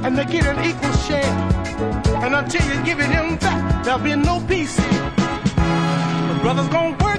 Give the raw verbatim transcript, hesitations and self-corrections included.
and they get an equal share. And until you give it him back, there'll be no peace. The brother's gonna work